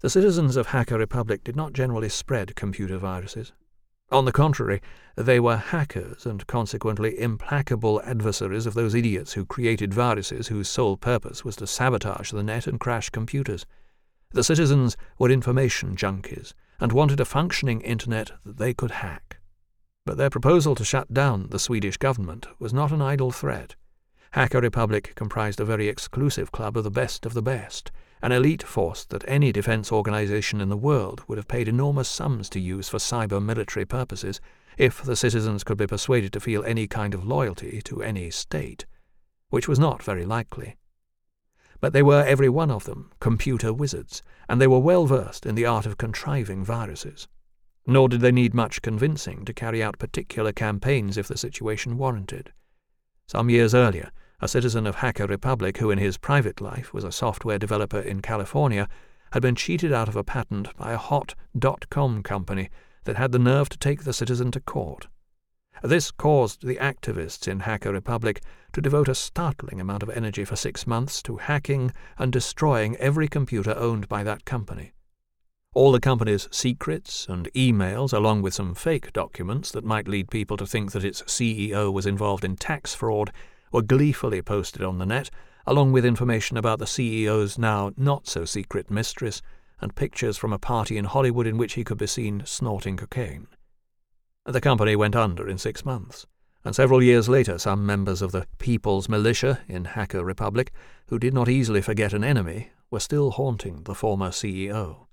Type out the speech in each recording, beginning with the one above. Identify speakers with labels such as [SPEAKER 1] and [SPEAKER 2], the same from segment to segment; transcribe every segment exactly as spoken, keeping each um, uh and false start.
[SPEAKER 1] The citizens of Hacker Republic did not generally spread computer viruses. On the contrary, they were hackers and consequently implacable adversaries of those idiots who created viruses whose sole purpose was to sabotage the net and crash computers. The citizens were information junkies and wanted a functioning internet that they could hack. But their proposal to shut down the Swedish government was not an idle threat. Hacker Republic comprised a very exclusive club of the best of the best, an elite force that any defense organization in the world would have paid enormous sums to use for cyber-military purposes if the citizens could be persuaded to feel any kind of loyalty to any state, which was not very likely. But they were, every one of them, computer wizards, and they were well versed in the art of contriving viruses. Nor did they need much convincing to carry out particular campaigns if the situation warranted. Some years earlier, a citizen of Hacker Republic who in his private life was a software developer in California had been cheated out of a patent by a hot dot-com company that had the nerve to take the citizen to court. This caused the activists in Hacker Republic to devote a startling amount of energy for six months to hacking and destroying every computer owned by that company. All the company's secrets and emails, along with some fake documents that might lead people to think that its C E O was involved in tax fraud, were gleefully posted on the net, along with information about the C E O's now not-so-secret mistress and pictures from a party in Hollywood in which he could be seen snorting cocaine. The company went under in six months, and several years later some members of the People's Militia in Hacker Republic, who did not easily forget an enemy, were still haunting the former C E O.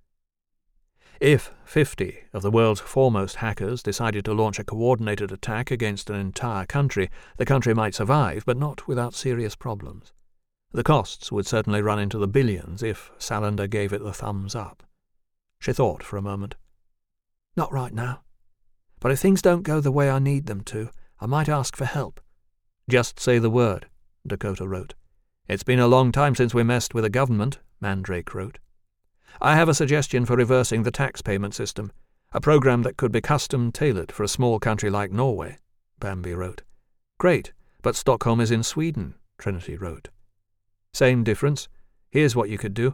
[SPEAKER 1] If fifty of the world's foremost hackers decided to launch a coordinated attack against an entire country, the country might survive, but not without serious problems. The costs would certainly run into the billions if Salander gave it the thumbs up. She thought for a moment. Not right now. But if things don't go the way I need them to, I might ask for help. Just say the word, Dakota wrote. It's been a long time since we messed with a government, Mandrake wrote. I have a suggestion for reversing the tax payment system, a program that could be custom-tailored for a small country like Norway, Bambi wrote. Great, but Stockholm is in Sweden, Trinity wrote. Same difference. Here's what you could do.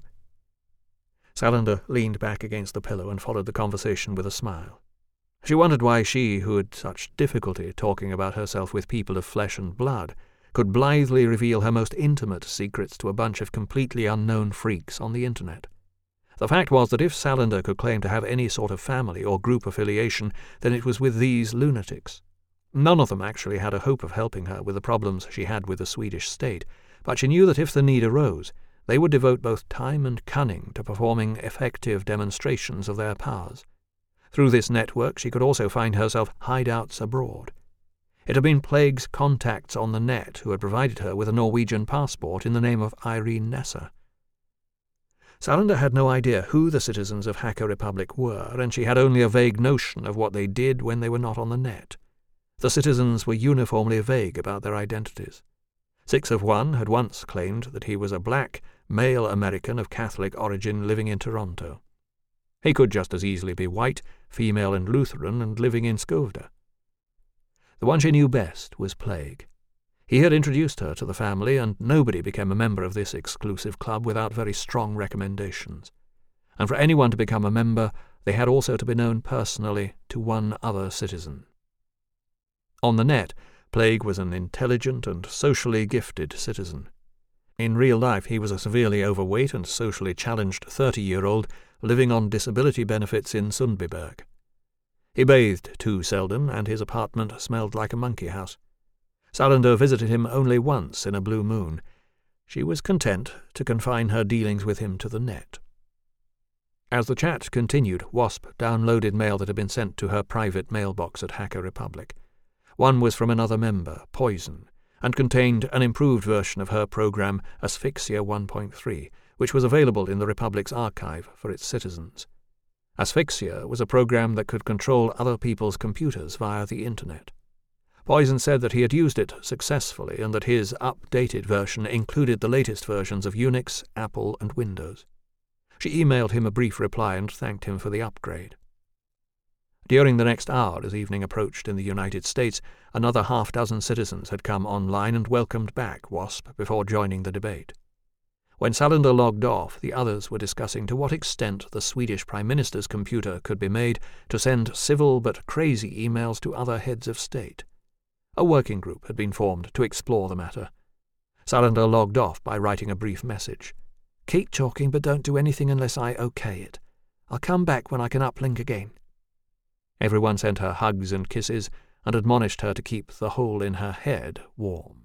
[SPEAKER 1] Salander leaned back against the pillow and followed the conversation with a smile. She wondered why she, who had such difficulty talking about herself with people of flesh and blood, could blithely reveal her most intimate secrets to a bunch of completely unknown freaks on the internet. The fact was that if Salander could claim to have any sort of family or group affiliation, then it was with these lunatics. None of them actually had a hope of helping her with the problems she had with the Swedish state, but she knew that if the need arose, they would devote both time and cunning to performing effective demonstrations of their powers. Through this network she could also find herself hideouts abroad. It had been Plague's contacts on the net who had provided her with a Norwegian passport in the name of Irene Nesser. Salander had no idea who the citizens of Hacker Republic were, and she had only a vague notion of what they did when they were not on the net. The citizens were uniformly vague about their identities. Six of one had once claimed that he was a black, male American of Catholic origin living in Toronto. He could just as easily be white, female and Lutheran, and living in Skovda. The one she knew best was Plague. He had introduced her to the family, and nobody became a member of this exclusive club without very strong recommendations. And for anyone to become a member, they had also to be known personally to one other citizen. On the net, Plague was an intelligent and socially gifted citizen. In real life, he was a severely overweight and socially challenged thirty-year-old living on disability benefits in Sundbyberg. He bathed too seldom, and his apartment smelled like a monkey house. Salander visited him only once in a blue moon. She was content to confine her dealings with him to the net. As the chat continued, Wasp downloaded mail that had been sent to her private mailbox at Hacker Republic. One was from another member, Poison, and contained an improved version of her program Asphyxia one point three, which was available in the Republic's archive for its citizens. Asphyxia was a program that could control other people's computers via the internet. Poison said that he had used it successfully and that his updated version included the latest versions of Unix, Apple, and Windows. She emailed him a brief reply and thanked him for the upgrade. During the next hour, as evening approached in the United States, another half-dozen citizens had come online and welcomed back Wasp before joining the debate. When Salander logged off, the others were discussing to what extent the Swedish Prime Minister's computer could be made to send civil but crazy emails to other heads of state. A working group had been formed to explore the matter. Salander logged off by writing a brief message. "Keep talking, but don't do anything unless I okay it. I'll come back when I can uplink again." Everyone sent her hugs and kisses and admonished her to keep the hole in her head warm.